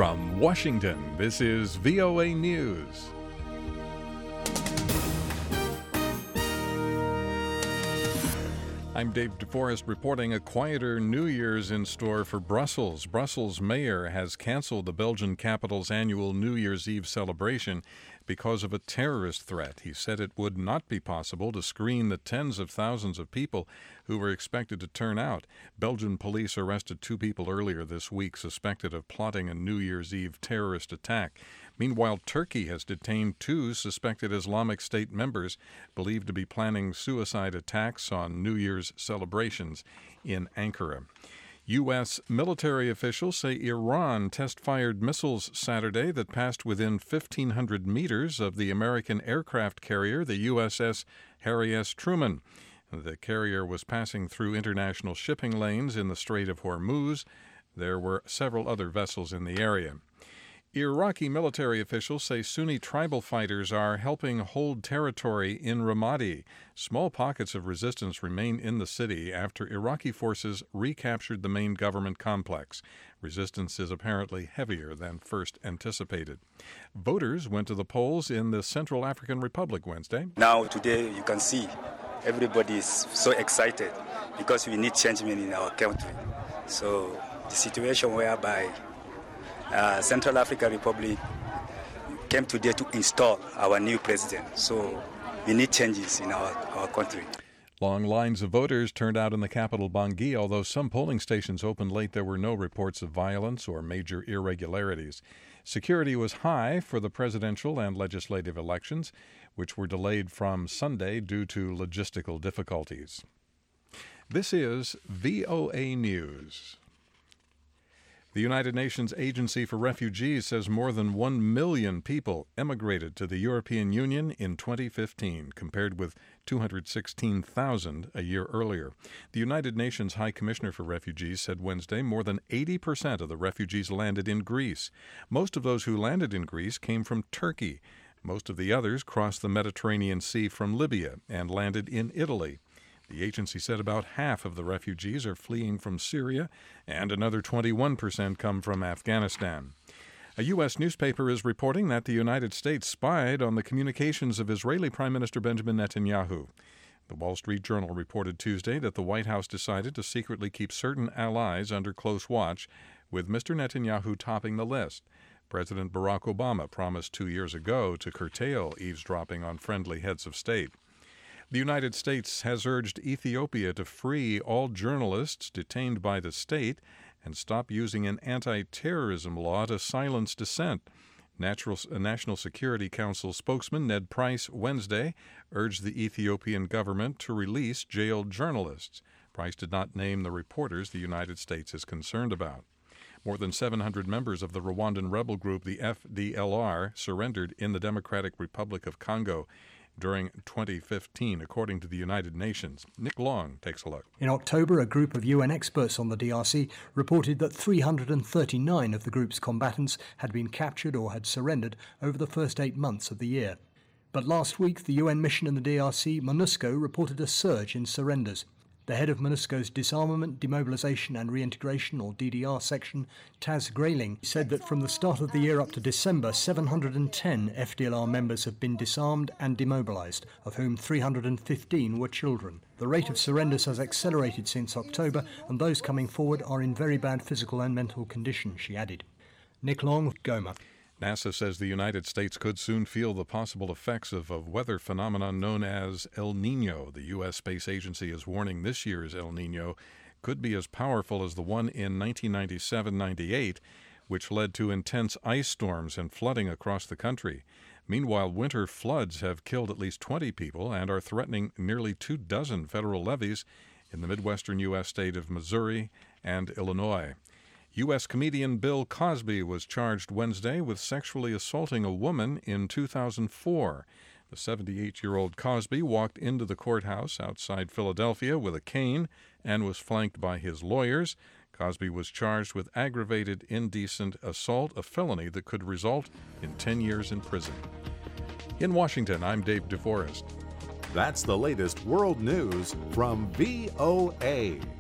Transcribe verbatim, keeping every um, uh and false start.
From Washington, this is V O A News. I'm Dave DeForest reporting a quieter New Year's in store for Brussels. Brussels mayor has canceled the Belgian capital's annual New Year's Eve celebration because of a terrorist threat. He said it would not be possible to screen the tens of thousands of people who were expected to turn out. Belgian police arrested two people earlier this week suspected of plotting a New Year's Eve terrorist attack. Meanwhile, Turkey has detained two suspected Islamic State members believed to be planning suicide attacks on New Year's celebrations in Ankara. U S military officials say Iran test-fired missiles Saturday that passed within fifteen hundred meters of the American aircraft carrier, the U S S Harry S. Truman. The carrier was passing through international shipping lanes in the Strait of Hormuz. There were several other vessels in the area. Iraqi military officials say Sunni tribal fighters are helping hold territory in Ramadi. Small pockets of resistance remain in the city after Iraqi forces recaptured the main government complex. Resistance is apparently heavier than first anticipated. Voters went to the polls in the Central African Republic Wednesday. Now, today, you can see everybody is so excited because we need change in our country. So the situation whereby Uh, Central African Republic came today to install our new president. So we need changes in our, our country. Long lines of voters turned out in the capital, Bangui. Although some polling stations opened late, there were no reports of violence or major irregularities. Security was high for the presidential and legislative elections, which were delayed from Sunday due to logistical difficulties. This is V O A News. The United Nations Agency for Refugees says more than one million people emigrated to the European Union in twenty fifteen, compared with two hundred sixteen thousand a year earlier. The United Nations High Commissioner for Refugees said Wednesday more than eighty percent of the refugees landed in Greece. Most of those who landed in Greece came from Turkey. Most of the others crossed the Mediterranean Sea from Libya and landed in Italy. The agency said about half of the refugees are fleeing from Syria, and another twenty-one percent come from Afghanistan. A U S newspaper is reporting that the United States spied on the communications of Israeli Prime Minister Benjamin Netanyahu. The Wall Street Journal reported Tuesday that the White House decided to secretly keep certain allies under close watch, with Mister Netanyahu topping the list. President Barack Obama promised two years ago to curtail eavesdropping on friendly heads of state. The United States has urged Ethiopia to free all journalists detained by the state and stop using an anti-terrorism law to silence dissent. Natural, National Security Council spokesman Ned Price Wednesday urged the Ethiopian government to release jailed journalists. Price did not name the reporters the United States is concerned about. More than seven hundred members of the Rwandan rebel group, the F D L R, surrendered in the Democratic Republic of Congo during twenty fifteen, according to the United Nations. Nick Long takes a look. In October, a group of U N experts on the D R C reported that three hundred thirty-nine of the group's combatants had been captured or had surrendered over the first eight months of the year. But last week, the U N mission in the D R C, MONUSCO, reported a surge in surrenders. The head of MONUSCO's Disarmament, Demobilization and Reintegration, or D D R section, Taz Grayling, said that from the start of the year up to December, seven hundred ten F D L R members have been disarmed and demobilized, of whom three hundred fifteen were children. The rate of surrenders has accelerated since October, and those coming forward are in very bad physical and mental condition, she added. Nick Long, Goma. NASA says the United States could soon feel the possible effects of a weather phenomenon known as El Nino. The U S Space Agency is warning this year's El Nino could be as powerful as the one in nineteen ninety-seven ninety-eight, which led to intense ice storms and flooding across the country. Meanwhile, winter floods have killed at least twenty people and are threatening nearly two dozen federal levees in the midwestern U S state of Missouri and Illinois. U S comedian Bill Cosby was charged Wednesday with sexually assaulting a woman in two thousand four. The seventy-eight-year-old Cosby walked into the courthouse outside Philadelphia with a cane and was flanked by his lawyers. Cosby was charged with aggravated indecent assault, a felony that could result in ten years in prison. In Washington, I'm Dave DeForest. That's the latest world news from V O A.